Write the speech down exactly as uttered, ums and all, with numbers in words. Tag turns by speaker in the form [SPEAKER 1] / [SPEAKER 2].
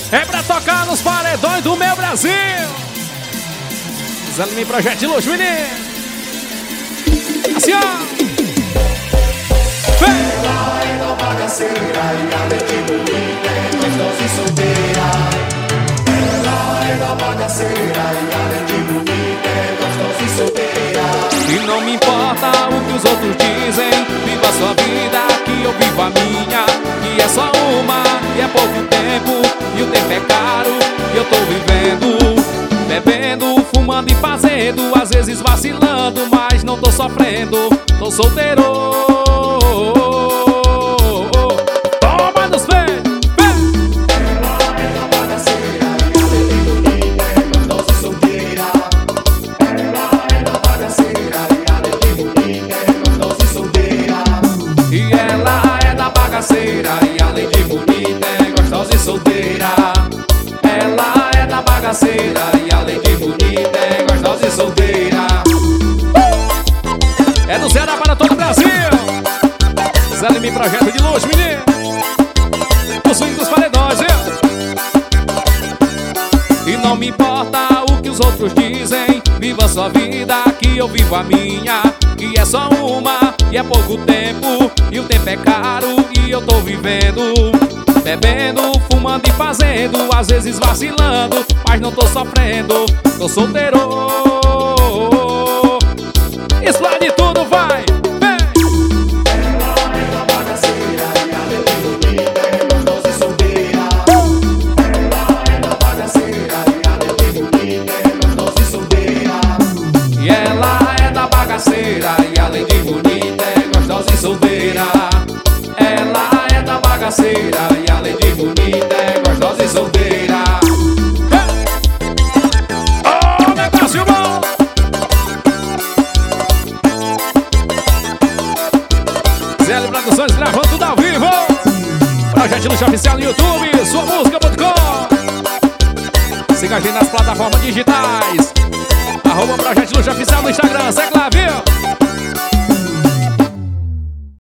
[SPEAKER 1] É pra tocar nos paredões do meu Brasil. Zé Lima Projeto de Luxo, menino. Assim, ó. Vem!
[SPEAKER 2] Ela é da bagaceira e além de bonita é gostosa e solteira. Ela é da bagaceira e além de bonita é gostosa e solteira.
[SPEAKER 1] E não me importa o que os outros dizem, viva a sua vida, que eu vivo a minha. Que é só uma, e é pouco tempo, e o tempo é caro, e eu tô vivendo, bebendo, fumando e fazendo, às vezes vacilando, mas não tô sofrendo, tô solteiro. Toma nos pés, vem!
[SPEAKER 2] Ela é da bagaceira e além de bonita é gostosa e solteira. Ela é da bagaceira e além de bonita é gostosa e solteira.
[SPEAKER 1] E ela é da bagaceira e além de bonita é gostosa e solteira. Ela é da bagaceira e além de bonita é gostosa e solteira. É do Ceará para todo o Brasil. Zé Lima Projeto de Luxo, menino. O swing dos paredões, viu? E não me importa o que os outros dizem, viva a sua vida, que eu vivo a minha. Que é só uma, e é pouco tempo, e o tempo é caro, e eu tô vivendo, bebendo, fumando e fazendo, às vezes vacilando, mas não tô sofrendo, tô solteiro. Explode tudo, vai! Vem!
[SPEAKER 2] Ela é da bagaceira e além de bonita é gostosa e solteira. Ela é da bagaceira e além de bonita é gostosa e solteira.
[SPEAKER 1] E ela é da bagaceira e além de bonita é gostosa e solteira. Ela é da bagaceira e além de bonita é gostosa e solteira. Oh, negócio bom! Zé L Produções gravando tudo ao vivo. Projeto Luxo Oficial no YouTube, sua música ponto com. Siga a gente nas plataformas digitais. Arroba Projeto Luxo Oficial no Instagram, segue lá, viu?